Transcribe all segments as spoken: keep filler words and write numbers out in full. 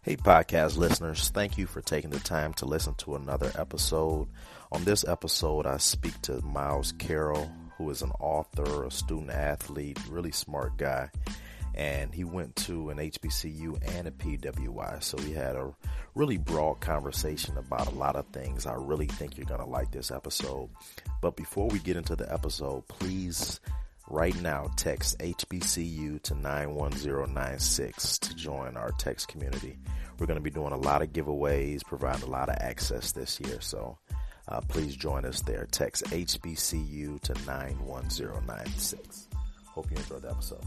Hey, podcast listeners, thank you for taking the time to listen to another episode. On this episode, I speak to Myles Carroll, who is an author, a student athlete, really smart guy. And he went to an H B C U and a P W I. So we had a really broad conversation about a lot of things. I really think you're going to like this episode. But before we get into the episode, please right now text H B C U to nine one zero nine six to join our text community. We're going to be doing a lot of giveaways, providing a lot of access this year. So uh, please join us there. Text H B C U to nine one zero nine six. Hope you enjoyed the episode.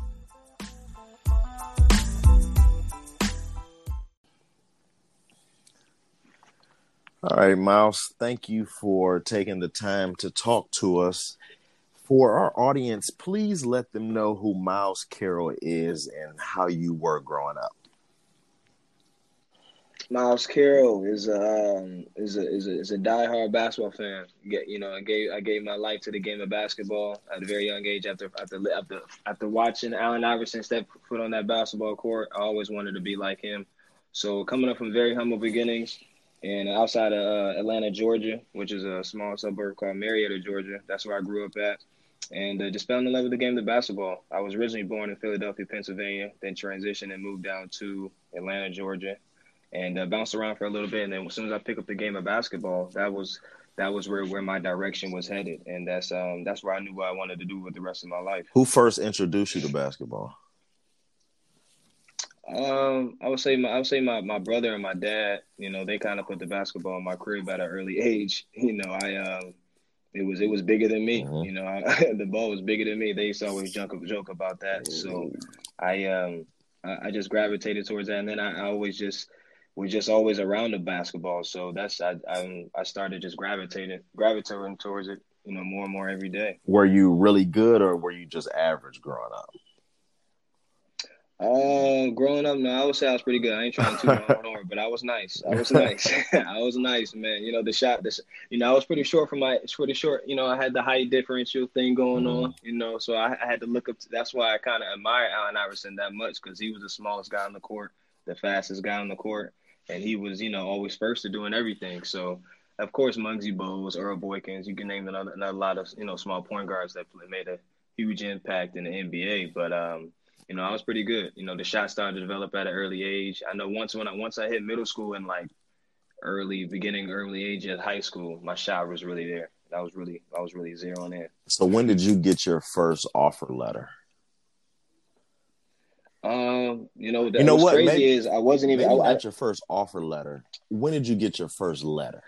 All right, Myles, thank you for taking the time to talk to us. For our audience, please let them know who Myles Carroll is and how you were growing up. Myles Carroll is a um, is a is a is a diehard basketball fan. Get, you know, I gave I gave my life to the game of basketball at a very young age. After after after after watching Allen Iverson step foot on that basketball court, I always wanted to be like him. So coming up from very humble beginnings, and outside of uh, Atlanta, Georgia, which is a small suburb called Marietta, Georgia, that's where I grew up at. And uh, just fell in love with the game of basketball. I was originally born in Philadelphia, Pennsylvania, then transitioned and moved down to Atlanta, Georgia, and uh, bounced around for a little bit. And then as soon as I picked up the game of basketball, that was that was where, where my direction was headed. And that's um that's where I knew what I wanted to do with the rest of my life. Who first introduced you to basketball? Um, I would say my I would say my, my brother and my dad. You know, they kind of put the basketball in my crib at an early age. You know, I um. It was it was bigger than me, mm-hmm. you know. I, the ball was bigger than me. They used to always joke joke about that. Mm-hmm. So I um I, I just gravitated towards that, and then I, I always just was just always around the basketball. So that's I I, I started just gravitating gravitating towards it, you know, more and more every day. Were you really good, or were you just average growing up? Uh, growing up, no, I would say I was pretty good. I ain't trying to toot my own horn, but I was nice. I was nice. I was nice, man. You know, the shot, this, you know, I was pretty short for my, pretty short. You know, I had the height differential thing going mm. on. You know, so I, I had to look up. To, that's why I kind of admire Allen Iverson that much, because he was the smallest guy on the court, the fastest guy on the court, and he was, you know, always first to doing everything. So, of course, Muggsy Bogues, Earl Boykins, you can name another, another lot of, you know, small point guards that made a huge impact in the N B A, but um. You know, I was pretty good. You know, the shot started to develop at an early age. I know once when I once I hit middle school and like early beginning, early age at high school, my shot was really there. That was really I was really zeroing in. So when did you get your first offer letter? Um, you know, you know what's what? crazy maybe, is I wasn't even maybe I, not your first offer letter. When did you get your first letter?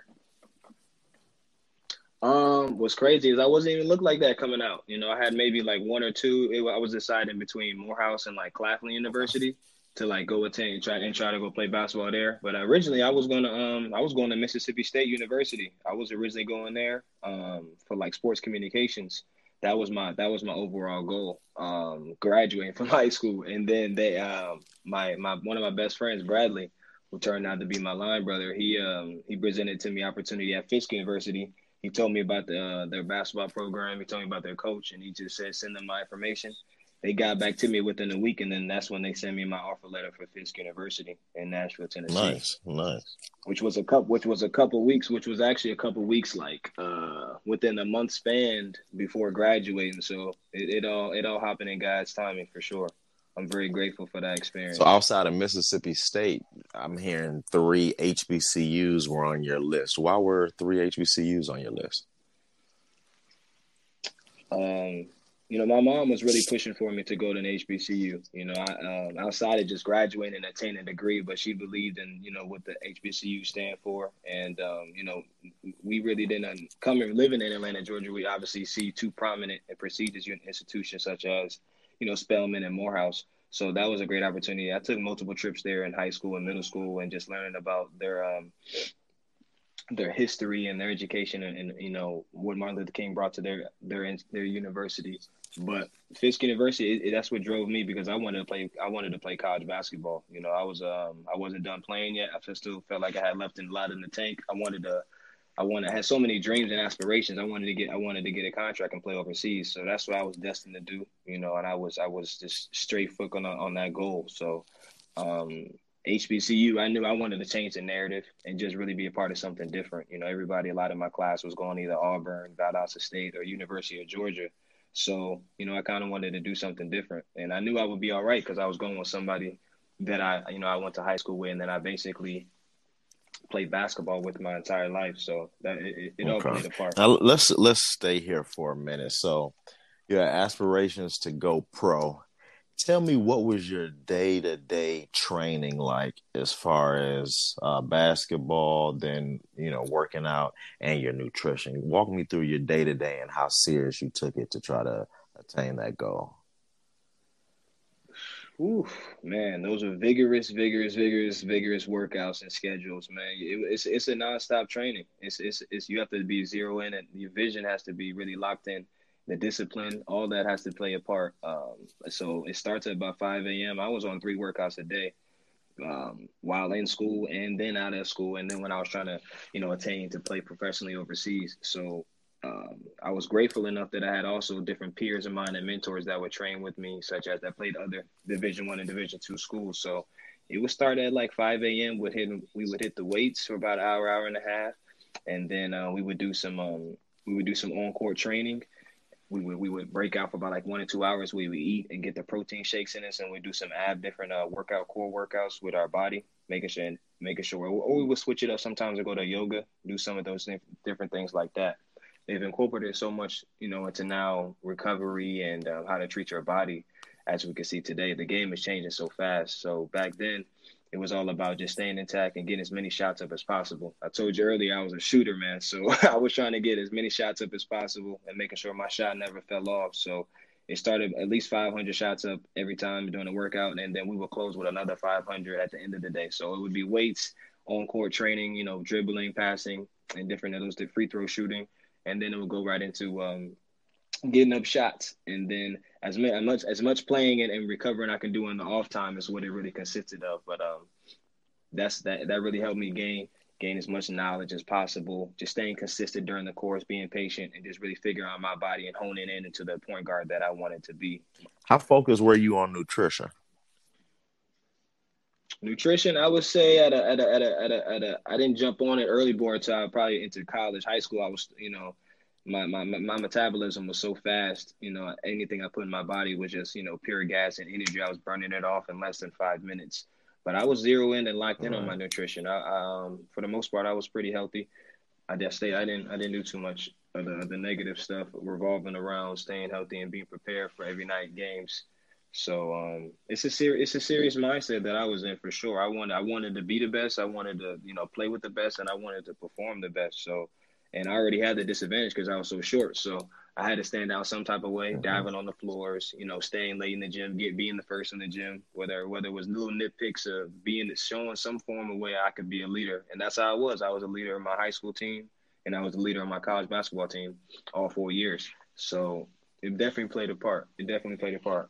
Um, what's crazy is I wasn't even look like that coming out. You know, I had maybe like one or two. It, I was deciding between Morehouse and like Claflin University to like go attend and try and try to go play basketball there. But originally, I was gonna um I was going to Mississippi State University. I was originally going there um for like sports communications. That was my that was my overall goal. Um, graduating from high school, and then they um my my one of my best friends, Bradley, who turned out to be my line brother. He um he presented to me opportunity at Fisk University. He told me about the uh, their basketball program. He told me about their coach, and he just said, send them my information. They got back to me within a week, and then that's when they sent me my offer letter for Fisk University in Nashville, Tennessee. Nice, nice. Which was a couple, which was a couple weeks, which was actually a couple weeks, like uh, within a month span before graduating. So it, it all it all happened in God's timing for sure. I'm very grateful for that experience. So outside of Mississippi State, I'm hearing three H B C Us were on your list. Why were three H B C Us on your list? Um, you know, my mom was really pushing for me to go to an H B C U. You know, I, um, outside of just graduating and attaining a degree, but she believed in, you know, what the H B C U stand for. And, um, you know, we really didn't come and living in Atlanta, Georgia. We obviously see two prominent and prestigious institutions such as, you know, Spelman and Morehouse. So that was a great opportunity. I took multiple trips there in high school and middle school and just learning about their um, their history and their education and, and, you know, what Martin Luther King brought to their their their university. But Fisk University, it, it, that's what drove me, because I wanted to play. I wanted to play college basketball. You know, I was um I wasn't done playing yet. I still felt like I had left a lot in the tank. I wanted to. I wanted, I had so many dreams and aspirations. I wanted to get, I wanted to get a contract and play overseas. So that's what I was destined to do, you know. And I was, I was just straight foot on on that goal. So, um, H B C U, I knew I wanted to change the narrative and just really be a part of something different. You know, everybody, a lot of my class was going either Auburn, Valdosta State, or University of Georgia. So, you know, I kind of wanted to do something different. And I knew I would be all right because I was going with somebody that I, you know, I went to high school with, and then I basically played basketball with my entire life. So that it, it all Okay. played a part. Now let's let's stay here for a minute. So your aspirations to go pro. Tell me, what was your day-to-day training like as far as uh, basketball, then, you know, working out and your nutrition? Walk me through your day-to-day and how serious you took it to try to attain that goal. Ooh, man, those are vigorous, vigorous, vigorous, vigorous workouts and schedules, man. It, it's it's a nonstop training. It's it's it's you have to be zero in, and your vision has to be really locked in. The discipline, all that has to play a part. Um, so it starts at about five a.m. I was on three workouts a day um, while in school and then out of school, and then when I was trying to, you know, attain to play professionally overseas. So um, I was grateful enough that I had also different peers of mine and mentors that would train with me, such as that played other Division One and Division Two schools. So it would start at like five a.m. Would hit we would hit the weights for about an hour, hour and a half, and then uh, we would do some um, we would do some on court training. We would we would break out for about like one or two hours. We would eat and get the protein shakes in us, and we do some ab different uh, workout core workouts with our body, making sure making sure. Or we would switch it up sometimes and go to yoga, do some of those different things like that. They've incorporated so much, you know, into now recovery and uh, how to treat your body. As we can see today, the game is changing so fast. So back then, it was all about just staying intact and getting as many shots up as possible. I told you earlier I was a shooter, man. So I was trying to get as many shots up as possible and making sure my shot never fell off. So it started at least five hundred shots up every time during the workout, and then we would close with another five hundred at the end of the day. So it would be weights, on-court training, you know, dribbling, passing, and different of those, the free throw shooting. And then it would go right into um, getting up shots. And then as much as much playing and, and recovering I can do in the off time is what it really consisted of. But um, that's that that really helped me gain gain as much knowledge as possible, just staying consistent during the course, being patient, and just really figuring out my body and honing in into the point guard that I wanted to be. How focused were you on nutrition? Nutrition, I would say at a at a at a at a, at a I didn't jump on it early board until probably into college. High school, I was, you know, my, my my metabolism was so fast, you know, anything I put in my body was just, you know, pure gas and energy. I was burning it off in less than five minutes. But I was zero in and locked in on my nutrition. I, um, for the most part, I was pretty healthy. I just stayed. I didn't. I didn't do too much of the, the negative stuff revolving around staying healthy and being prepared for every night games. So um, it's a ser- It's a serious mindset that I was in for sure. I wanted. I wanted to be the best. I wanted to, you know, play with the best, and I wanted to perform the best. So, and I already had the disadvantage because I was so short. So I had to stand out some type of way, mm-hmm. diving on the floors, you know, staying late in the gym, get being the first in the gym, whether whether it was little nitpicks of being showing some form of way I could be a leader. And that's how I was. I was a leader of my high school team, and I was a leader of my college basketball team all four years. So it definitely played a part. It definitely played a part.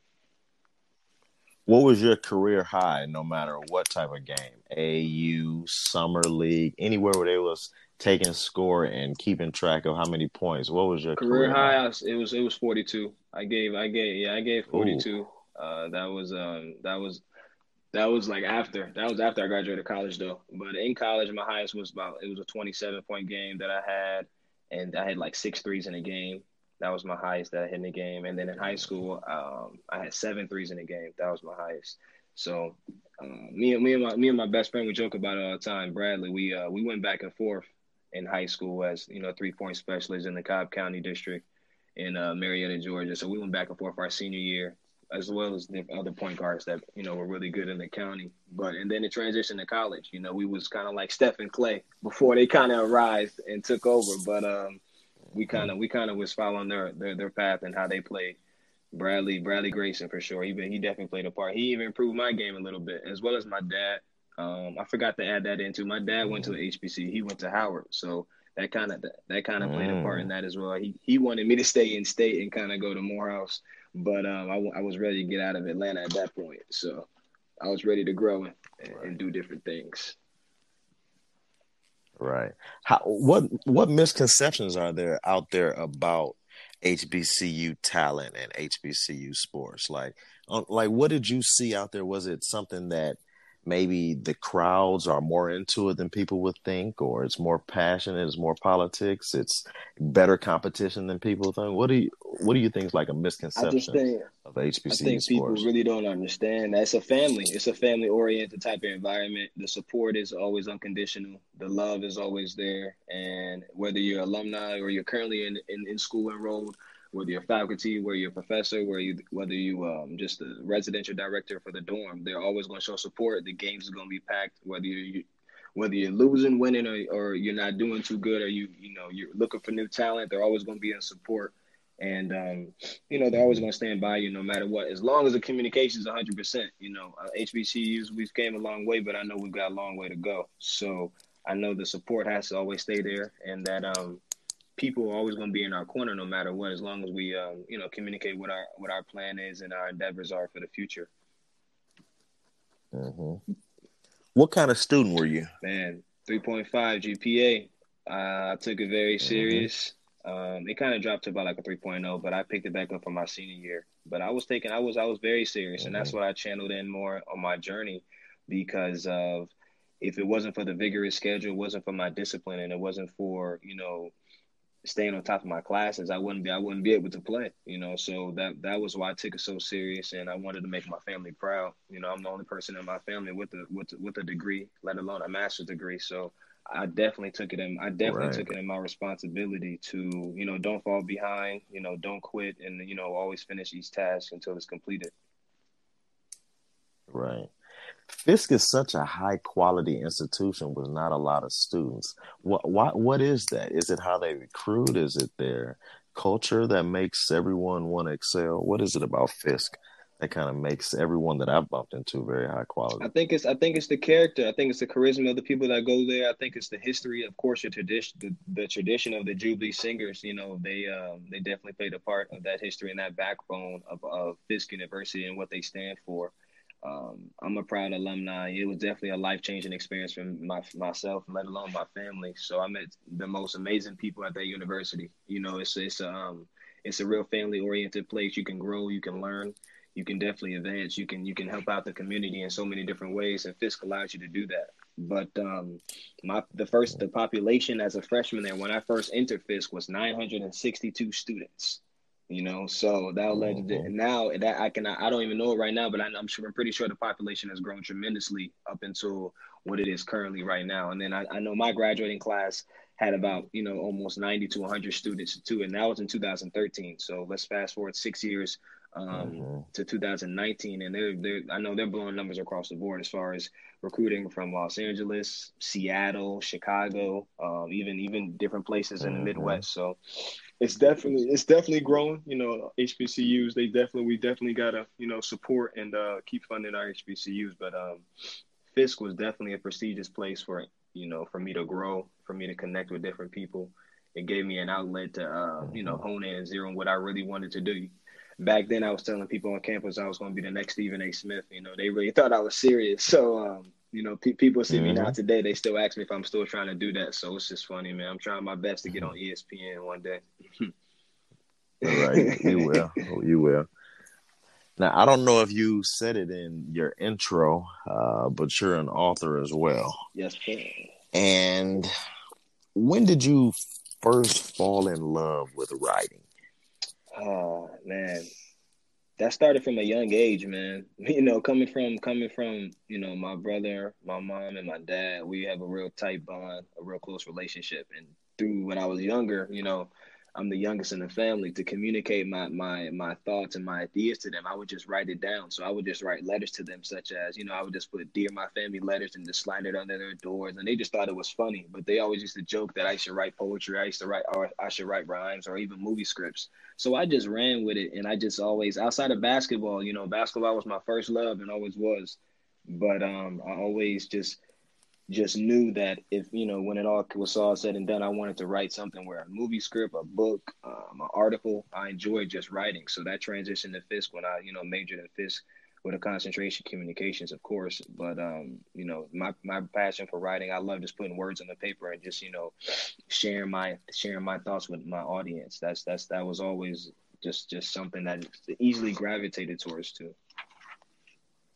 What was your career high, no matter what type of game? A U, summer league, anywhere where they was taking score and keeping track of how many points? What was your career, career high? high? It was it was forty-two. I gave I gave yeah I gave forty-two. Uh, that was um that was that was like after that was after I graduated college though. But in college, my highest was about it was a twenty-seven point game that I had, and I had like six threes in a game. That was my highest that I hit in the game. And then in high school, um, I had seven threes in the game. That was my highest. So uh, me and me and my me and my best friend, we joke about it all the time. Bradley, we uh, we went back and forth in high school as, you know, three point specialists in the Cobb County District in uh, Marietta, Georgia. So we went back and forth our senior year, as well as the other point guards that, you know, were really good in the county. But and then it transitioned to college. You know, we was kind of like Steph and Clay before they kind of arose and took over. But um. We kind of we kind of was following their, their their path and how they played. Bradley Bradley Grayson for sure. He he definitely played a part. He even improved my game a little bit, as well as my dad. Um, I forgot to add that into. My dad went to H B C. He went to Howard, so that kind of that kind of played a part in that as well. He he wanted me to stay in state and kind of go to Morehouse, but um, I, I was ready to get out of Atlanta at that point. So I was ready to grow and, and do different things. Right. How what what misconceptions are there out there about H B C U talent and H B C U sports? Like, um, like what did you see out there? Was it something that maybe the crowds are more into it than people would think, or it's more passionate, it's more politics, it's better competition than people think? What do you what do you think is like a I just misconception think of I H B C U think people sports? really don't understand that it's a family. It's a family oriented type of environment. The support is always unconditional. The love is always there. And whether you're alumni or you're currently in, in, in school enrolled, whether you're faculty, whether you're a professor, where you whether you um just a residential director for the dorm, they're always going to show support. The games are going to be packed, whether you whether you're losing, winning, or, or you're not doing too good, or you you know you're looking for new talent. They're always going to be in support. And, um, you know, they're always Mm-hmm. going to stand by you no matter what, as long as the communication is one hundred percent. You know, uh, H B C Us, we've came a long way, but I know we've got a long way to go. So I know the support has to always stay there, and that um, people are always going to be in our corner no matter what, as long as we, um, you know, communicate what our what our plan is and our endeavors are for the future. Mm-hmm. What kind of student were you? Man, three point five G P A. Uh, I took it very Mm-hmm. serious. Um, it kind of dropped to about like a 3.0, but I picked it back up for my senior year. But I was taking, I was, I was very serious, and that's Mm-hmm. what I channeled in more on my journey, because of if it wasn't for the vigorous schedule, it wasn't for my discipline, and it wasn't for you know staying on top of my classes, I wouldn't be, I wouldn't be able to play. You know, so that that was why I took it so serious, and I wanted to make my family proud. You know, I'm the only person in my family with a with with a degree, let alone a master's degree. So I definitely took it in. I definitely Right. took it in my responsibility to, you know, don't fall behind. You know, don't quit, and you know, always finish each task until it's completed. Right. Fisk is such a high quality institution with not a lot of students. What why what is that? Is it how they recruit? Is it their culture that makes everyone want to excel? What is it about Fisk that kind of makes everyone that I've bumped into very high I quality? think it's I think it's the character. I think it's the charisma of the people that go there. I think it's the history, of course, your tradition, the, the tradition of the Jubilee Singers. You know, they um, they definitely played a part of that history and that backbone of, of Fisk University and what they stand for. Um, I'm a proud alumni. It was definitely a life changing experience for my myself, let alone my family. So I met the most amazing people at that university. You know, it's it's um it's a real family oriented place. You can grow, you can learn, you can definitely advance. You can you can help out the community in so many different ways, and Fisk allows you to do that. But um, my the first the population as a freshman there when I first entered Fisk was nine hundred sixty-two students. You know, so that led to Mm-hmm. now that I can I don't even know it right now, but I, I'm sure I'm pretty sure the population has grown tremendously up until what it is currently right now. And then I, I know my graduating class had about you know almost ninety to one hundred students too, and that was in two thousand thirteen. So let's fast forward six years um, Mm-hmm. to two thousand nineteen, and they're they're I know they're blowing numbers across the board as far as recruiting from Los Angeles, Seattle, Chicago, um, even even different places in the Mm-hmm. Midwest. So it's definitely it's definitely growing. You know, H B C Us they definitely we definitely gotta you know support and uh, keep funding our H B C Us. But um, Fisk was definitely a prestigious place for you know for me to grow, for me to connect with different people. It gave me an outlet to uh, you know Mm-hmm. hone in and zero in what I really wanted to do. Back then, I was telling people on campus I was going to be the next Stephen A. Smith. You know, they really thought I was serious. So, um, you know, pe- people see me now Mm-hmm. today. They still ask me if I'm still trying to do that. So it's just funny, man. I'm trying my best to get on E S P N one day. All right, you will. Oh, you will. Now, I don't know if you said it in your intro, uh, but you're an author as well. Yes, sir. And when did you first fall in love with writing? Oh man, that started from a young age, man. You know, coming from coming from you know my brother, my mom, and my dad, we have a real tight bond, a real close relationship. And through when I was younger, you know, I'm the youngest in the family. To communicate my my my thoughts and my ideas to them, I would just write it down. So I would just write letters to them, such as you know, I would just put "Dear My Family" letters and just slide it under their doors, and they just thought it was funny. But they always used to joke that I should write poetry, I used to write, or I should write rhymes, or even movie scripts. So I just ran with it, and I just always outside of basketball, you know, basketball was my first love and always was. But um, I always just just knew that if you know when it all was all said and done, I wanted to write something where a movie script, a book, um, an article. I enjoyed just writing. So that transitioned to Fisk when I you know majored in Fisk with a concentration communications, of course. But um, you know my my passion for writing, I love just putting words on the paper and just you know sharing my sharing my thoughts with my audience. That's that's that was always just just something that easily gravitated towards too.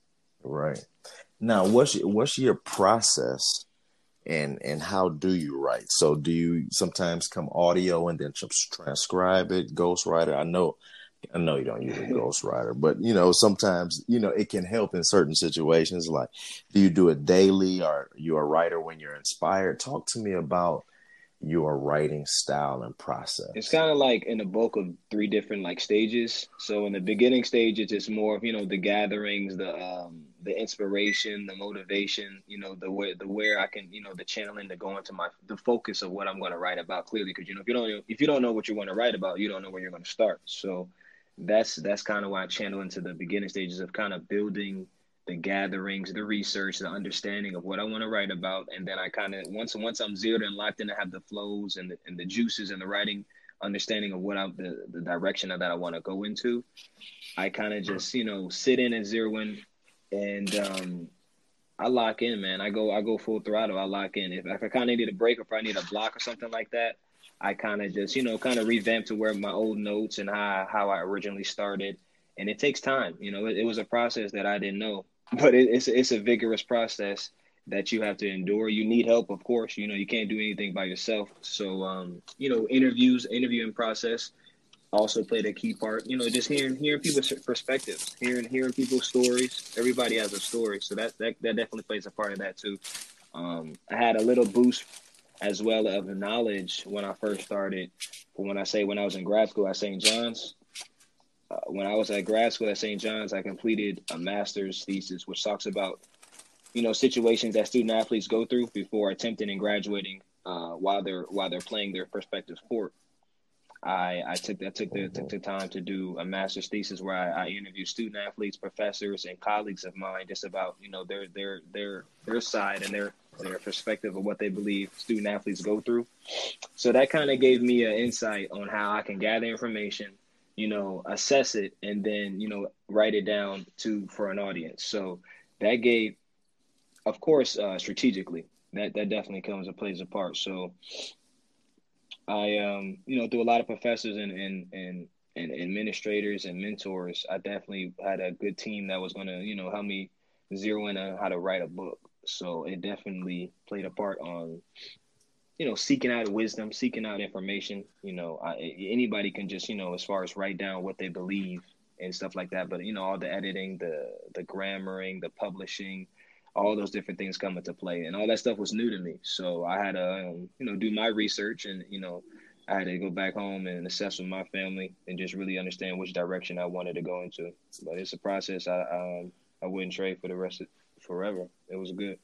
Right. Now, what's your, what's your process, and and how do you write? So, do you sometimes come audio and then trans- transcribe it, ghostwriter? I know, I know you don't use a ghostwriter, but you know sometimes you know it can help in certain situations. Like, do you do it daily, or you a writer when you're inspired? Talk to me about your writing style and It's process. kind of like in the bulk of three different like stages. So in the beginning stages, it's more of, you know, the gatherings, the um the inspiration, the motivation, you know, the way the where I can, you know, the channeling to go into my the focus of what I'm going to write about clearly. Because you know, if you don't if you don't know what you want to write about, you don't know where you're going to start. So that's that's kind of why I channel into the beginning stages of kind of building the gatherings, the research, the understanding of what I want to write about, and then I kind of once once I'm zeroed and locked in, I have the flows and the, and the juices and the writing understanding of what I the the direction that I want to go into. I kind of just you know sit in and zero in, and um, I lock in, man. I go I go full throttle. I lock in. If, if I kind of need a break, or if I need a block or something like that, I kind of just you know kind of revamp to where my old notes and how how I originally started. And it takes time. You know, it, it was a process that I didn't know, but it, it's it's a vigorous process that you have to endure. You need help, of course. You know, you can't do anything by yourself. So, um, you know, interviews, interviewing process also played a key part. You know, just hearing hearing people's perspectives, hearing hearing people's stories. Everybody has a story, so that that, that definitely plays a part of that too. Um, I had a little boost as well of the knowledge when I first started. But when I say when I was in grad school at Saint John's, uh, when I was at grad school at Saint John's, I completed a master's thesis, which talks about you know situations that student athletes go through before attempting and graduating uh, while they're while they're playing their prospective sport. I, I took I took the took the time to do a master's thesis where I, I interviewed student athletes, professors, and colleagues of mine just about you know their their their their side and their their perspective of what they believe student athletes go through. So that kind of gave me an insight on how I can gather information, you know, assess it, and then you know write it down to for an audience. So that gave, of course, uh, strategically that that definitely comes and plays a part. So I, um, you know, through a lot of professors and, and, and, and administrators and mentors, I definitely had a good team that was going to, you know, help me zero in on how to write a book. So it definitely played a part on, you know, seeking out wisdom, seeking out information. You know, I, anybody can just, you know, as far as write down what they believe and stuff like that. But, you know, all the editing, the, the grammaring, the publishing, all those different things come into play, and all that stuff was new to me. So I had to, um, you know, do my research, and you know, I had to go back home and assess with my family, and just really understand which direction I wanted to go into. But it's a process I um, I wouldn't trade for the rest of forever. It was good.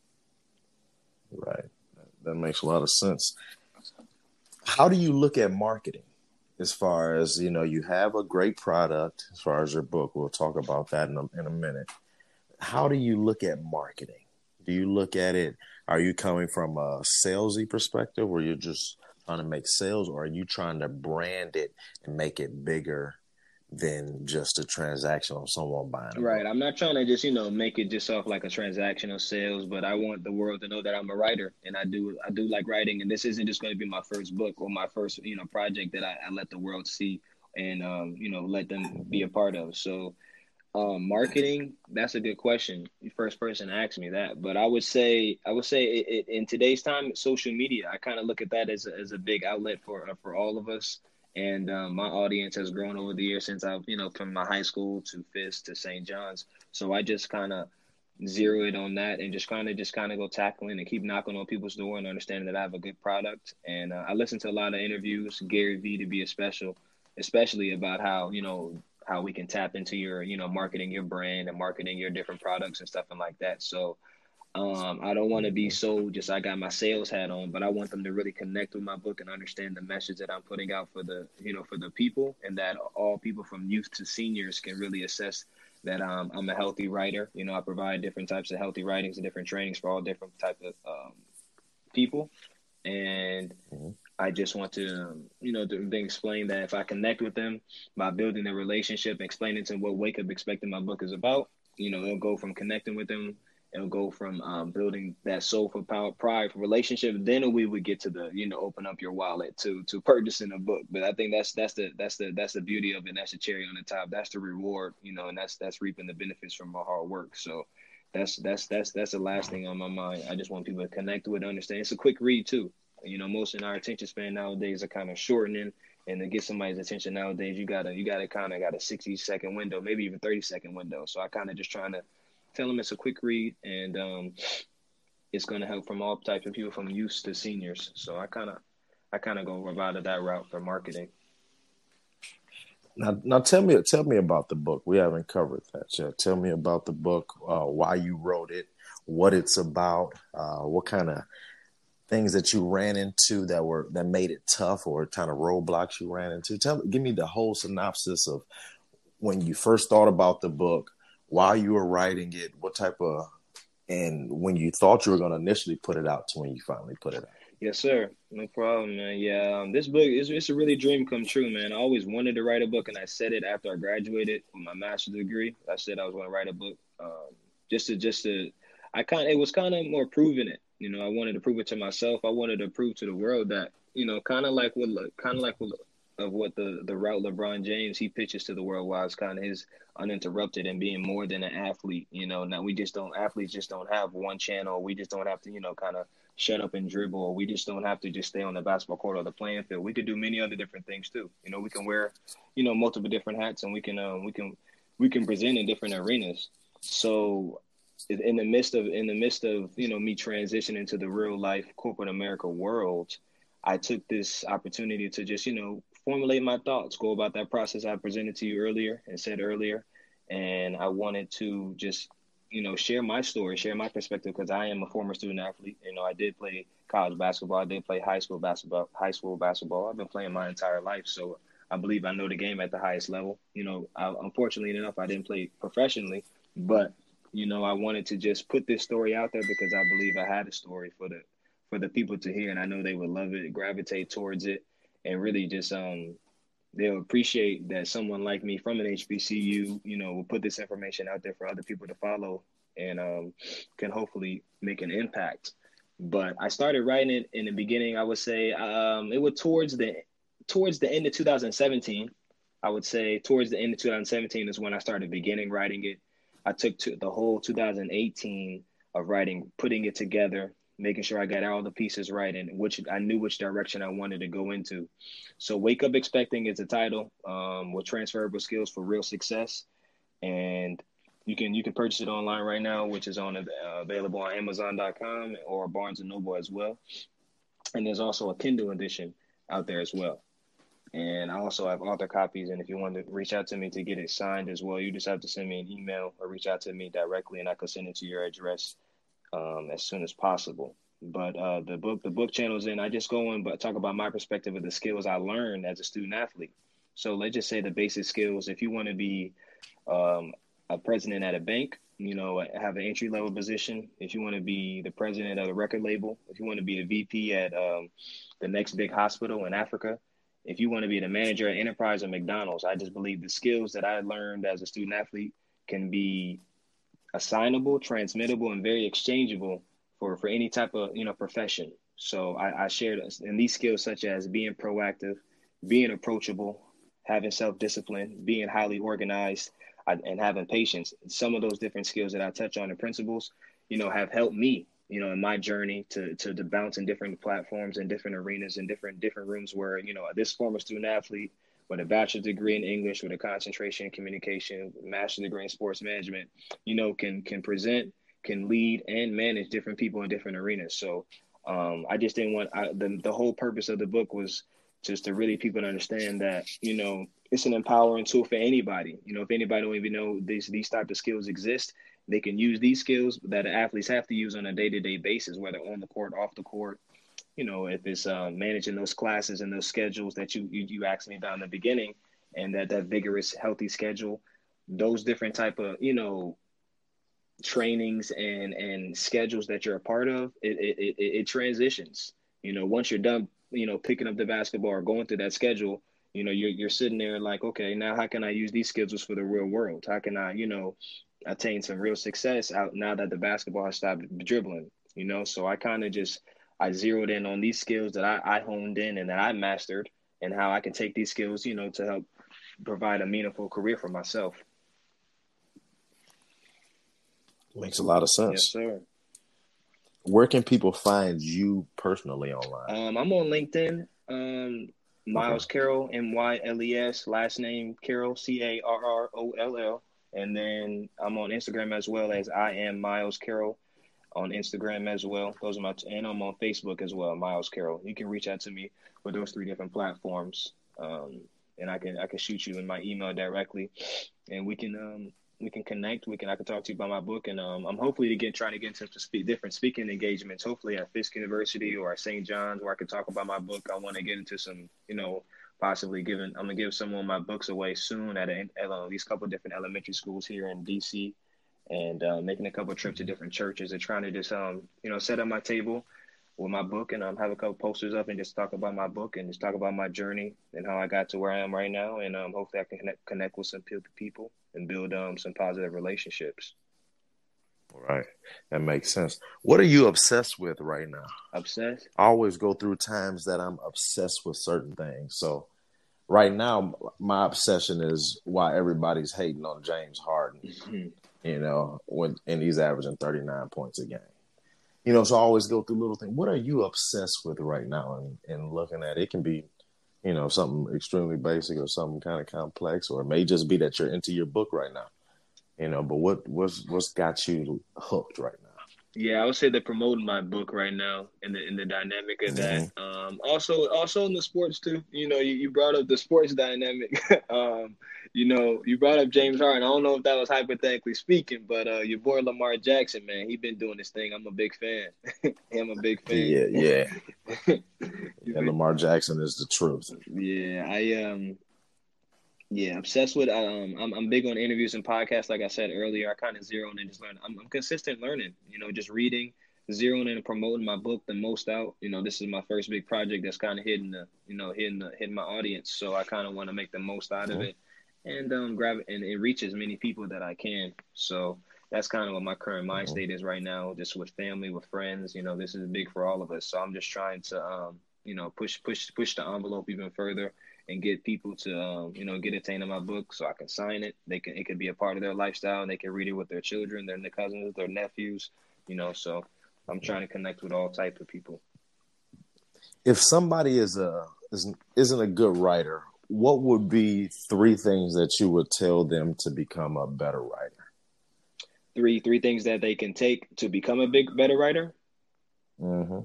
Right. That makes a lot of sense. How do you look at marketing? As far as you know, you have a great product. As far as your book, we'll talk about that in a, in a minute. How do you look at marketing? Do you look at it? Are you coming from a salesy perspective, where you're just trying to make sales, or are you trying to brand it and make it bigger than just a transaction of someone buying a Right. book? I'm not trying to just, you know, make it just off like a transactional sales, but I want the world to know that I'm a writer, and I do I do like writing, and this isn't just going to be my first book or my first, you know, project that I, I let the world see and um, you know, let them be a part of. So um, marketing, that's a good question. You first person asked me that, but I would say I would say it, it, in today's time, social media. I kind of look at that as a, as a big outlet for uh, for all of us. And um, my audience has grown over the years since I've you know from my high school to Fisk to Saint John's. So I just kind of zero it on that and just kind of just kind of go tackling and keep knocking on people's door and understanding that I have a good product. And uh, I listen to a lot of interviews, Gary Vee to be a special, especially about how you know how we can tap into your you know marketing your brand and marketing your different products and stuff and like that. So um, I don't want to be Mm-hmm. so just I got my sales hat on, but I want them to really connect with my book and understand the message that I'm putting out for the you know for the people, and that all people from youth to seniors can really assess that um, I'm a healthy writer. You know, I provide different types of healthy writings and different trainings for all different type of um, people, and Mm-hmm. I just want to, um, you know, to, to explain that if I connect with them by building a relationship, explaining to them what Wake Up Expecting my book is about, you know, it'll go from connecting with them It'll go from um, building that soulful power, pride relationship. Then we would get to the, you know, open up your wallet to to purchasing a book. But I think that's that's the that's the that's the beauty of it. That's the cherry on the top. That's the reward, you know, and that's that's reaping the benefits from our hard work. So that's that's that's that's the last thing on my mind. I just want people to connect with, understand. It's a quick read too. You know, most of our attention span nowadays are kind of shortening, and to get somebody's attention nowadays, you gotta you gotta kind of got a sixty second window, maybe even thirty second window. So I kind of just trying to tell them it's a quick read, and um, it's going to help from all types of people, from youth to seniors. So I kind of, I kind of go about that route for marketing. Now, now tell me, tell me about the book. We haven't covered that yet. Tell me about the book, uh, why you wrote it, what it's about, uh, what kind of things that you ran into that were that made it tough, or kind of roadblocks you ran into. Tell, give me the whole synopsis of when you first thought about the book, while you were writing it, what type of, and when you thought you were going to initially put it out to when you finally put it out. Yes, sir. No problem, man. Yeah, um, this book is it's a really dream come true, man. I always wanted to write a book, and I said it after I graduated with my master's degree. I said I was going to write a book, um, just to just to. I kind it was kind of more proving it. You know, I wanted to prove it to myself. I wanted to prove to the world that, you know, kind of like what kind of like what of what the, the route LeBron James, he pitches to the world was kind of his uninterrupted and being more than an athlete. You know, now we just don't, athletes just don't have one channel. We just don't have to, you know, kind of shut up and dribble. We just don't have to just stay on the basketball court or the playing field. We could do many other different things too. You know, we can wear, you know, multiple different hats, and we can, um, we can, we can present in different arenas. So in the midst of, in the midst of, you know, me transitioning to the real life corporate America world, I took this opportunity to just, you know, formulate my thoughts, go about that process I presented to you earlier and said earlier. And I wanted to just, you know, share my story, share my perspective, because I am a former student athlete. You know, I did play college basketball. I did play high school basketball, high school basketball. I've been playing my entire life. So I believe I know the game at the highest level. You know, I, unfortunately enough, I didn't play professionally, but, you know, I wanted to just put this story out there because I believe I had a story for the, for the people to hear. And I know they would love it, gravitate towards it, and really just, um, they'll appreciate that someone like me from an H B C U, you know, will put this information out there for other people to follow, and um, can hopefully make an impact. But I started writing it in the beginning, I would say, um, it was towards the, towards the end of two thousand seventeen. I would say towards the end of two thousand seventeen is when I started beginning writing it. I took to the whole two thousand eighteen of writing, putting it together, making sure I got all the pieces right, and which I knew which direction I wanted to go into. So Wake Up Expecting is the title, um, with transferable skills for real success. And you can you can purchase it online right now, which is on uh, available on Amazon dot com or Barnes and Noble as well. And there's also a Kindle edition out there as well. And I also have author copies. And if you want to reach out to me to get it signed as well, you just have to send me an email or reach out to me directly, and I can send it to your address um, as soon as possible. But uh, the book, the book channel's in. I just go in, but talk about my perspective of the skills I learned as a student athlete. So let's just say the basic skills. If you want to be um, a president at a bank, you know, have an entry level position. If you want to be the president of a record label, if you want to be a V P at um, the next big hospital in Africa, if you want to be the manager at Enterprise or McDonald's, I just believe the skills that I learned as a student athlete can be assignable, transmittable, and very exchangeable for, for any type of, you know, profession. So I, I shared in these skills such as being proactive, being approachable, having self-discipline, being highly organized, and having patience. Some of those different skills that I touch on, the principles, you know, have helped me, you know, in my journey to, to, to bounce in different platforms and different arenas and different, different rooms where, you know, this former student athlete with a bachelor's degree in English, with a concentration in communication, master's degree in sports management, you know, can, can present, can lead and manage different people in different arenas. So um, I just didn't want, I, the, the whole purpose of the book was just to really people to understand that, you know, it's an empowering tool for anybody. You know, if anybody don't even know these, these type of skills exist, they can use these skills that athletes have to use on a day-to-day basis, whether on the court, off the court. You know, if it's uh, managing those classes and those schedules that you, you you asked me about in the beginning, and that that vigorous, healthy schedule, those different type of, you know, trainings and and schedules that you're a part of, it it it, it transitions. You know, once you're done, you know, picking up the basketball or going through that schedule, you know, you're you're sitting there like, okay, now how can I use these schedules for the real world? How can I, you know, attained some real success out now that the basketball has stopped dribbling, you know. So I kind of just I zeroed in on these skills that I, I honed in and that I mastered, and how I can take these skills, you know, to help provide a meaningful career for myself. Makes a lot of sense. Yes, sir. Where can people find you personally online? Um, I'm on LinkedIn. Um, Myles Okay. Carroll, M Y L E S, last name Carroll, C A R R O L L. And then I'm on Instagram as well as I am Myles Carroll on Instagram as well. Those are my t- and I'm on Facebook as well, Myles Carroll. You can reach out to me with those three different platforms, um, and I can I can shoot you in my email directly, and we can um, we can connect. We can I can talk to you about my book, and um, I'm hopefully to get trying to get into some spe- different speaking engagements. Hopefully at Fisk University or at Saint John's, where I can talk about my book. I want to get into some, you know, possibly giving. I'm gonna give some of my books away soon at, a, at uh, these couple of different elementary schools here in D C, and uh, making a couple of trips to different churches and trying to just um you know set up my table with my book, and um have a couple posters up and just talk about my book and just talk about my journey and how I got to where I am right now, and um hopefully I can connect connect with some people and build um some positive relationships. Right. That makes sense. What are you obsessed with right now? Obsessed? I always go through times that I'm obsessed with certain things. So right now, my obsession is why everybody's hating on James Harden. You know, when and he's averaging thirty-nine points a game. You know, so I always go through little things. What are you obsessed with right now? And, and looking at it, it can be, you know, something extremely basic or something kind of complex, or it may just be that you're into your book right now. You know, but what what's what's got you hooked right now? Yeah, I would say they're promoting my book right now, in the in the dynamic of that. Mm-hmm. Um, also, also in the sports too. You know, you, you brought up the sports dynamic. um, you know, you brought up James Harden. I don't know if that was hypothetically speaking, but uh, your boy Lamar Jackson, man, he been doing this thing. I'm a big fan. I'm a big fan. Yeah, yeah. You And been- Lamar Jackson is the truth. yeah, I um. Yeah, obsessed with. Um, I'm I'm big on interviews and podcasts. Like I said earlier, I kind of zero in and just learn. I'm, I'm consistent learning. You know, just reading, zeroing in and promoting my book the most out. You know, this is my first big project that's kind of hitting the, you know, hitting the hitting my audience. So I kind of want to make the most out of Mm-hmm. it, and um, grab it and, and reach as many people that I can. So that's kind of what my current mind Mm-hmm. state is right now. Just with family, with friends. You know, this is big for all of us. So I'm just trying to, um, you know, push push push the envelope even further and get people to, um, you know, get a taint of my book so I can sign it. They can, it could be a part of their lifestyle, and they can read it with their children, their cousins, their nephews, you know. So I'm trying to connect with all types of people. If somebody is a isn't, isn't a good writer, what would be three things that you would tell them to become a better writer? Three three things that they can take to become a big better writer. Mm-hmm.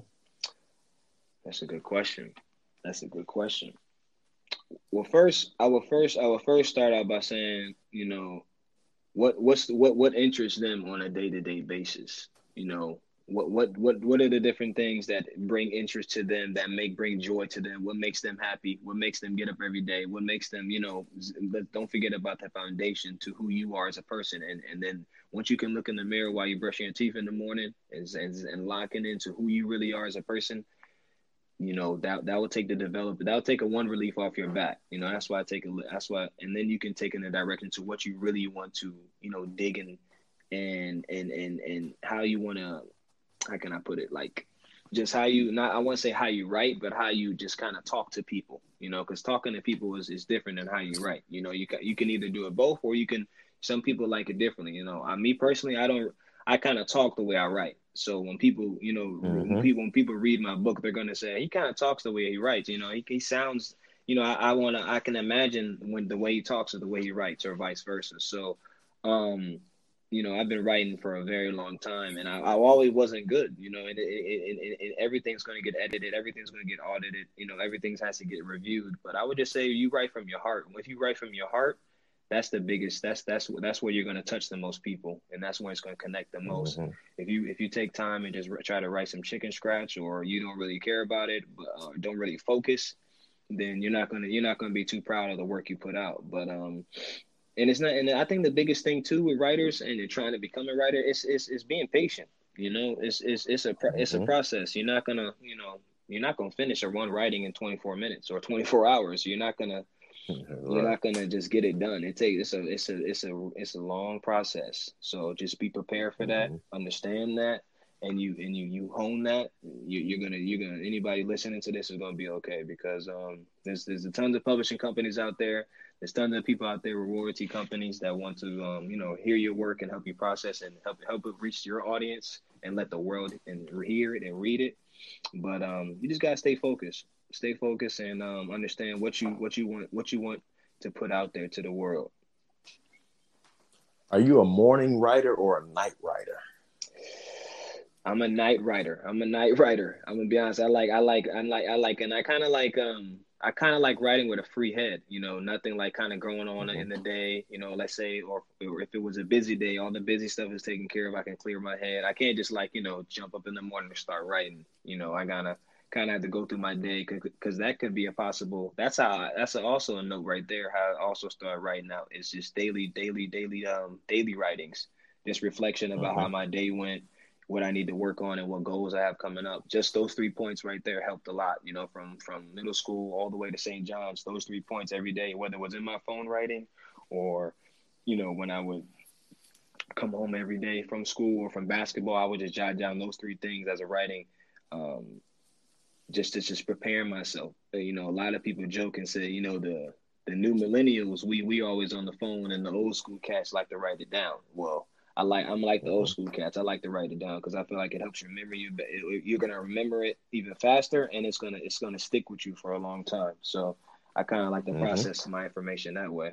That's a good question. That's a good question. Well, first, I will first, I will first start out by saying, you know, what what's what what interests them on a day to day basis. You know, what what what what are the different things that bring interest to them, that make bring joy to them? What makes them happy? What makes them get up every day? What makes them, you know, don't forget about that foundation to who you are as a person. And and then once you can look in the mirror while you're brushing your teeth in the morning and and, and locking into who you really are as a person, you know, that that will take the developer, that'll take a one relief off your back. You know, that's why I take a that's why and then you can take in the direction to what you really want to, you know, dig in, and and and and how you want to, how can I put it, like just how you, not I want to say how you write, but how you just kind of talk to people, you know, because talking to people is, is different than how you write. You know, you can you can either do it both, or you can, some people like it differently. You know, I, me personally, I don't, I kind of talk the way I write. So when people, you know, Mm-hmm. when people when people read my book, they're gonna say he kind of talks the way he writes. You know, he, he sounds, you know, I, I wanna, I can imagine when the way he talks or the way he writes, or vice versa. So, um, you know, I've been writing for a very long time, and I, I always wasn't good. You know, and, and, and, and, and everything's gonna get edited, everything's gonna get audited. You know, everything has to get reviewed. But I would just say you write from your heart. If you write from your heart, that's the biggest, that's that's that's where you're going to touch the most people, and that's where it's going to connect the most. Mm-hmm. If you if you take time and just try to write some chicken scratch, or you don't really care about it, but uh, don't really focus, then you're not gonna you're not gonna be too proud of the work you put out. But um and it's not, and I think the biggest thing too with writers and trying to become a writer is is, is being patient. You know, it's it's it's a it's a Mm-hmm. process. You're not gonna, you know, you're not gonna finish a one writing in twenty-four minutes or twenty-four hours. You're not gonna You're Right. not gonna just get it done. It takes it's a it's a it's a it's a long process. So just be prepared for that. Mm-hmm. Understand that, and you and you you hone that. You, you're gonna you're gonna anybody listening to this is gonna be okay because um there's there's a tons of publishing companies out there. There's tons of people out there with royalty companies that want to um you know hear your work and help you process and help help it reach your audience and let the world and hear it and read it. But um you just gotta stay focused. Stay focused and um understand what you what you want what you want to put out there to the world. Are you a morning writer or a night writer? I'm a night writer. I'm a night writer. I'm gonna be honest. I like I like I like I like and I kind of like um I kind of like writing with a free head. You know, nothing like kind of going on Mm-hmm. in the day. You know, let's say or, or if it was a busy day, all the busy stuff is taken care of. I can clear my head. I can't just like you know jump up in the morning and start writing. You know, I gotta kind of have to go through my day because that could be a possible. That's how. I, that's also a note right there. How I also start writing out. It's just daily, daily, daily, um, daily writings. Just reflection about Mm-hmm. how my day went, what I need to work on, and what goals I have coming up. Just those three points right there helped a lot. You know, from from middle school all the way to Saint John's. Those three points every day, whether it was in my phone writing, or you know when I would come home every day from school or from basketball, I would just jot down those three things as a writing. Um, just to just prepare myself. Uh, You know, a lot of people joke and say, you know, the the new millennials, we we always on the phone, and the old school cats like to write it down. Well, I like I'm like the old Mm-hmm. school cats. I like to write it down because I feel like it helps you remember you. But it, you're gonna remember it even faster, and it's gonna it's gonna stick with you for a long time. So I kind of like to Mm-hmm. process my information that way.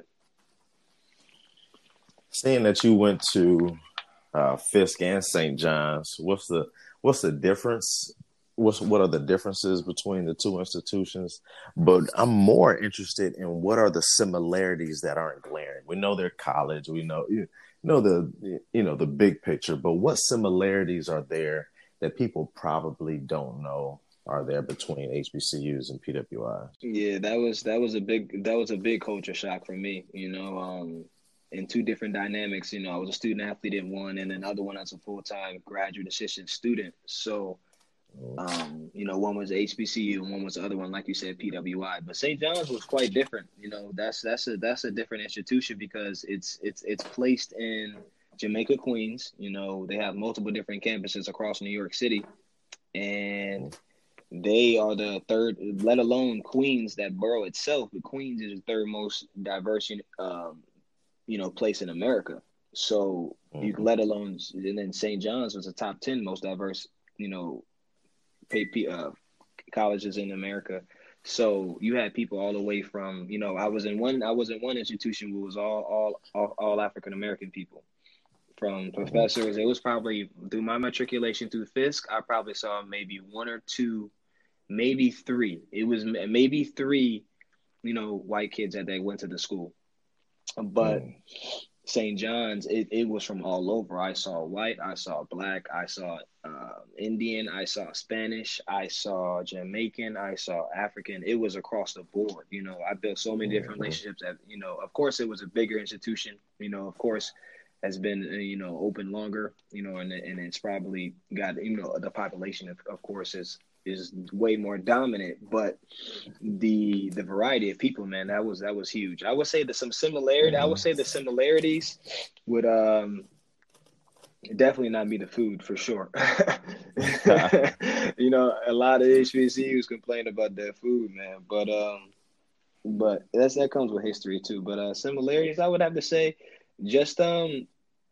Seeing that you went to uh, Fisk and Saint John's, what's the what's the difference? What's what are the differences between the two institutions? But I'm more interested in what are the similarities that aren't glaring. We know they're college. We know you know the you know the big picture, but what similarities are there that people probably don't know are there between H B C Us and P W I? Yeah, that was that was a big that was a big culture shock for me. You know, um, in two different dynamics. You know, I was a student athlete in one, and another one as a full time graduate assistant student. So, um, you know, one was H B C U and one was the other one, like you said, P W I. But Saint John's was quite different. You know, that's that's a that's a different institution because it's it's it's placed in Jamaica, Queens. You know, they have multiple different campuses across New York City, and they are the third, let alone Queens, that borough itself. But Queens is the third most diverse, um, you know, place in America. So you Mm-hmm. let alone, and then Saint John's was the top ten most diverse, you know, pay, uh, colleges in America. So you had people all the way from, you know, I was in one, I was in one institution where it was all, all, all, all African American people, from Mm-hmm. professors. It was probably through my matriculation through Fisk. I probably saw maybe one or two, maybe three. It was maybe three, you know, white kids that they went to the school. But Mm-hmm. Saint John's, it, it was from all over. I saw white, I saw black, I saw uh, Indian, I saw Spanish, I saw Jamaican, I saw African. It was across the board. You know, I built so many different Mm-hmm. relationships that, you know, of course it was a bigger institution, you know, of course has been, uh, you know, open longer, you know, and and it's probably got, you know, the population, of, of course, is is way more dominant, but the the variety of people, man, that was that was huge. I would say that some similarity. I would say the similarities would um definitely not be the food for sure. Mm-hmm. You know, a lot of H B C Us complain about their food, man, but um, but that's that comes with history too. But uh, similarities, I would have to say, just um,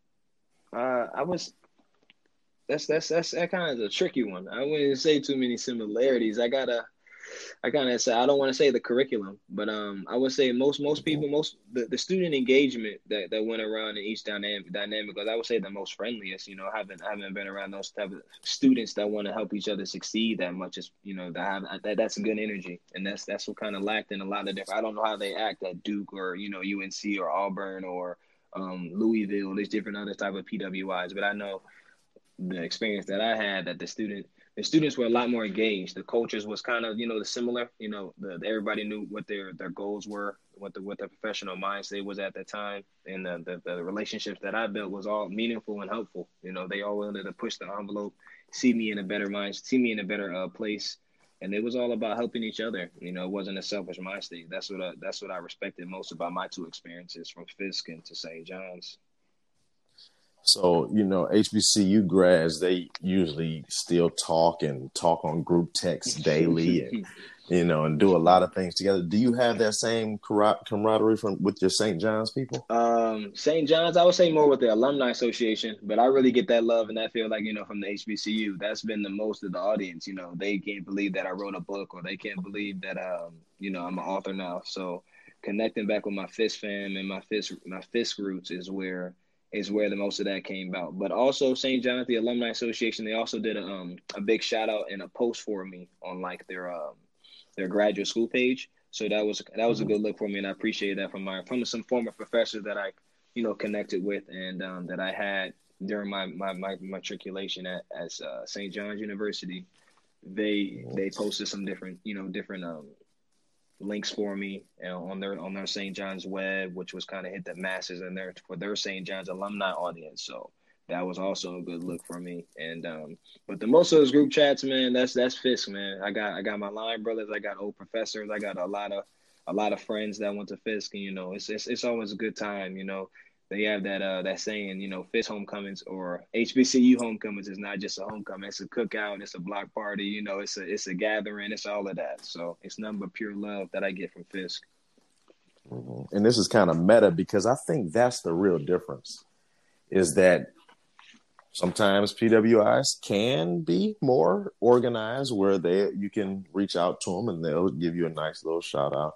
uh, I was that's that's that's that kind of a tricky one. I wouldn't say too many similarities. I gotta I kind of say I don't want to say the curriculum, but um, I would say most most Mm-hmm. people most the, the student engagement that, that went around in each dynamic dynamic was I would say the most friendliest. You know, I haven't I haven't been around those type of students that want to help each other succeed that much. As you know, that have that that's good energy, and that's that's what kind of lacked in a lot of different. I don't know how they act at Duke or you know U N C or Auburn or um, Louisville. There's different other type of P W Is, but I know the experience that I had that the student the students were a lot more engaged. The cultures was kind of you know the similar. You know, the, everybody knew what their their goals were, what the what their professional mindset was at the time, and the, the the relationships that I built was all meaningful and helpful. You know, they all wanted to push the envelope, see me in a better mind, see me in a better uh, place, and it was all about helping each other. You know, it wasn't a selfish mind state. That's what I, that's what I respected most about my two experiences from Fisk and to Saint John's. So, you know, H B C U grads, they usually still talk and talk on group text daily and, you know, and do a lot of things together. Do you have that same camaraderie from with your Saint John's people? Um, Saint John's, I would say more with the Alumni Association, but I really get that love and that feel like, you know, from the H B C U. That's been the most of the audience. You know, they can't believe that I wrote a book, or they can't believe that, um, you know, I'm an author now. So connecting back with my Fisk fam and my Fisk, my Fisk roots is where is where the most of that came about. But also Saint John's, the Alumni Association, they also did a, um, a big shout out and a post for me on like their um, their graduate school page. So that was that was a good look for me, and I appreciate that from my from some former professors that I, you know, connected with and um, that I had during my my, my matriculation at as uh, Saint John's University. They they posted some different you know different um, links for me, you know, on their on their Saint John's web, which was kind of hit the masses in there for their Saint John's alumni audience. So that was also a good look for me. And um, but the most of those group chats, man, that's that's Fisk, man. I got I got my line brothers, I got old professors, I got a lot of a lot of friends that went to Fisk, and you know, it's it's it's always a good time, you know. They have that uh that saying, you know, Fisk homecomings or H B C U homecomings is not just a homecoming, it's a cookout, it's a block party, you know, it's a it's a gathering, it's all of that. So it's nothing but pure love that I get from Fisk. Mm-hmm. And this is kind of meta because I think that's the real difference, is that sometimes P W Is can be more organized where they you can reach out to them and they'll give you a nice little shout out.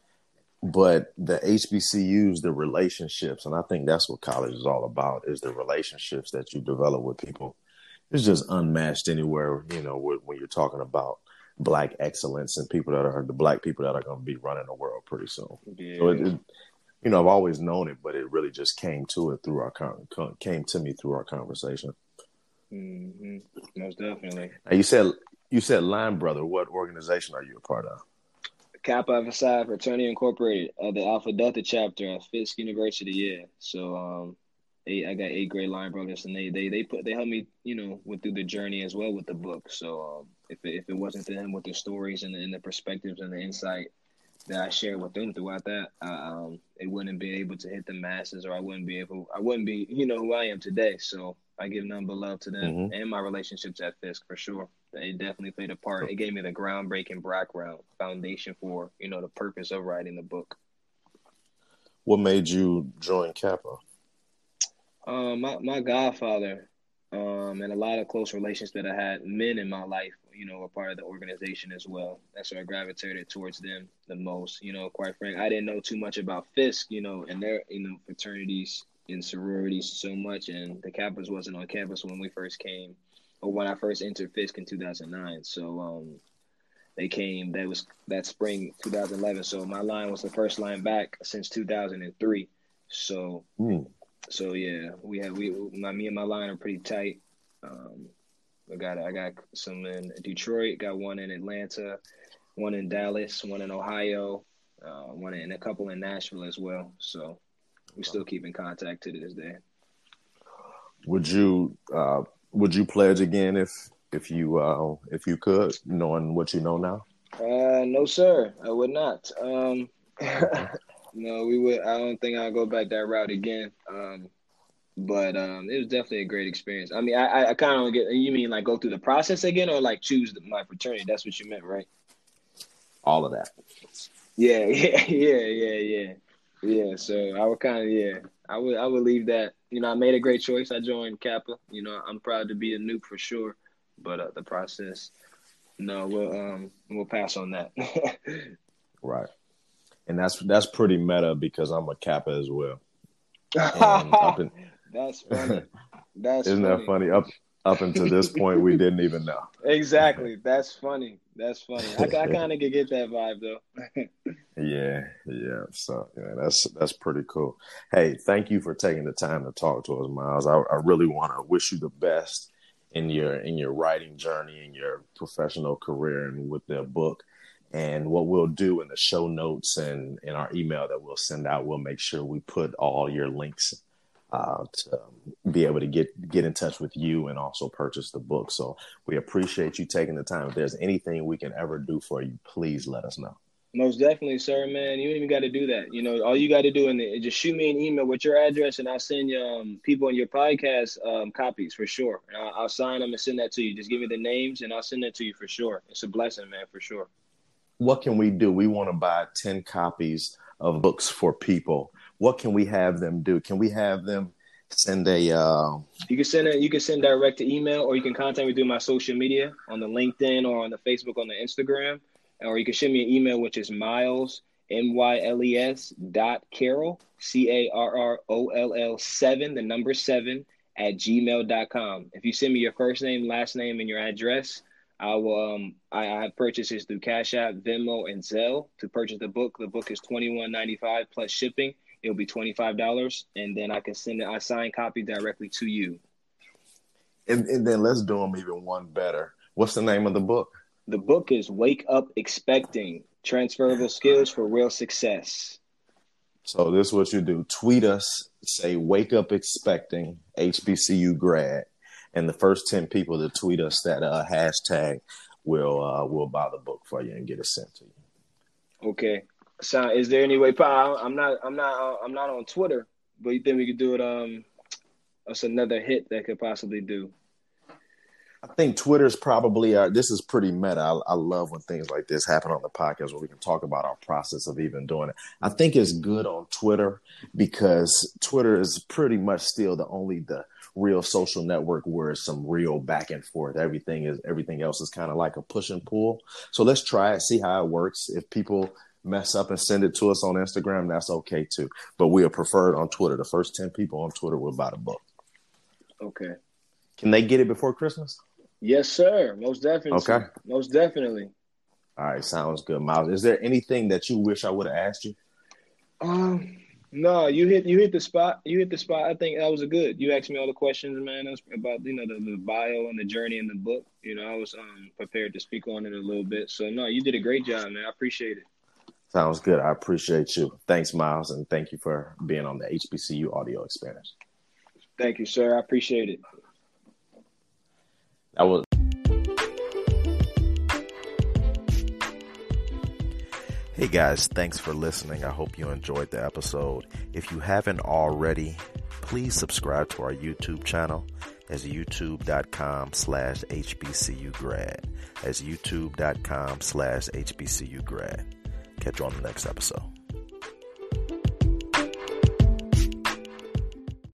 But the H B C Us, the relationships, and I think that's what college is all about, is the relationships that you develop with people. It's just unmatched anywhere, you know, when you're talking about Black excellence and people that are the Black people that are going to be running the world pretty soon. Yeah. So, it, it, you know, I've always known it, but it really just came to it through our con- came to me through our conversation. Mm-hmm. Most definitely. Now you said you said Line Brother. What organization are you a part of? Kappa Alpha Psi Fraternity Incorporated, uh, the Alpha Delta chapter at Fisk University. Yeah, so um, eight, I got eight grade line brothers, and they they they put they helped me, you know, went through the journey as well with the book. So um, if it, if it wasn't for them with the stories and the, and the perspectives and the insight that I shared with them throughout that, uh, um, it wouldn't be able to hit the masses, or I wouldn't be able, I wouldn't be, you know, who I am today. So I give none but love to them mm-hmm. and my relationships at Fisk for sure. They definitely played a part. It gave me the groundbreaking background foundation for, you know, the purpose of writing the book. What made you join Kappa? Um, my, my godfather um, and a lot of close relations that I had, men in my life, you know, were part of the organization as well. That's why I gravitated towards them the most. You know, quite frankly, I didn't know too much about Fisk, you know, and their, you know, fraternities and sororities so much. And the Kappas wasn't on campus when we first came. Or when I first entered Fisk in two thousand nine. So um, they came, that was that spring two thousand eleven. So my line was the first line back since two thousand three. So, mm. so yeah, we had, we, my, me and my line are pretty tight. Um, I got, I got some in Detroit, got one in Atlanta, one in Dallas, one in Ohio, uh, one in a couple in Nashville as well. So we still keep in contact to this day. Would you, uh, Would you pledge again if if you uh, if you could, knowing what you know now? Uh, no, sir, I would not. Um, no, we would. I don't think I'll go back that route again. Um, but um, it was definitely a great experience. I mean, I I kind of get. You mean like go through the process again, or like choose my fraternity? That's what you meant, right? All of that. Yeah, yeah, yeah, yeah, yeah, yeah. So I would kind of yeah. I would I would leave that. You know, I made a great choice. I joined Kappa. You know, I'm proud to be a nuke for sure. But uh, the process, no, we'll um we'll pass on that. Right, and that's that's pretty meta because I'm a Kappa as well. And up in, that's funny. That's isn't funny. that funny? Up up until this point, we didn't even know. Exactly. That's funny. That's funny. I, I kind of could get that vibe though. Yeah, yeah. So yeah, that's that's pretty cool. Hey, thank you for taking the time to talk to us, Miles. I, I really want to wish you the best in your in your writing journey, in your professional career, and with the book. And what we'll do in the show notes and in our email that we'll send out, we'll make sure we put all your links uh, to be able to get, get in touch with you and also purchase the book. So we appreciate you taking the time. If there's anything we can ever do for you, please let us know. Most definitely, sir, man. You ain't even got to do that. You know, all you got to do is just shoot me an email with your address, and I'll send you um, people on your podcast um, copies for sure. And I'll, I'll sign them and send that to you. Just give me the names, and I'll send that to you for sure. It's a blessing, man, for sure. What can we do? We want to buy ten copies of books for people. What can we have them do? Can we have them send a? Uh... You can send it. You can send direct to email, or you can contact me through my social media on the LinkedIn or on the Facebook, on the Instagram. Or you can send me an email, which is Miles, M Y L E S dot Carroll, C A R R O L L seven, the number seven, at gmail dot com. If you send me your first name, last name, and your address, I will. Um, I, I have purchases through Cash App, Venmo, and Zelle to purchase the book. The book is twenty-one ninety-five plus shipping. It'll be twenty-five dollars, and then I can send it. I sign copy directly to you. And, and then let's do them even one better. What's the name of the book? The book is Wake Up Expecting, Transferable Skills for Real Success. So this is what you do. Tweet us, say Wake Up Expecting H B C U grad. And the first ten people to tweet us that uh, hashtag will uh, will buy the book for you and get it sent to you. Okay. So is there any way, Pa? I'm not I'm not uh, I'm not on Twitter, but you think we could do it um that's another hit that could possibly do. I think Twitter's probably, uh, this is pretty meta. I, I love when things like this happen on the podcast where we can talk about our process of even doing it. I think it's good on Twitter because Twitter is pretty much still the only the real social network where it's some real back and forth. Everything is everything else is kind of like a push and pull. So let's try it, see how it works. If people mess up and send it to us on Instagram, that's okay too. But we are preferred on Twitter. The first ten people on Twitter will buy the book. Okay. Can they get it before Christmas? Yes, sir. Most definitely. Okay. Most definitely. All right. Sounds good, Miles. Is there anything that you wish I would have asked you? Um, no, you hit you hit the spot. You hit the spot. I think that was a good. You asked me all the questions, man, about, you know, the, the bio and the journey in the book. You know, I was um, prepared to speak on it a little bit. So, no, you did a great job, man. I appreciate it. Sounds good. I appreciate you. Thanks, Miles, and thank you for being on the H B C U Audio Experience. Thank you, sir. I appreciate it. That was. Hey guys, thanks for listening. I hope you enjoyed the episode. If you haven't already, please subscribe to our YouTube channel. That's youtube.com slash HBCU grad. That's youtube.com slash HBCU grad. Catch you on the next episode.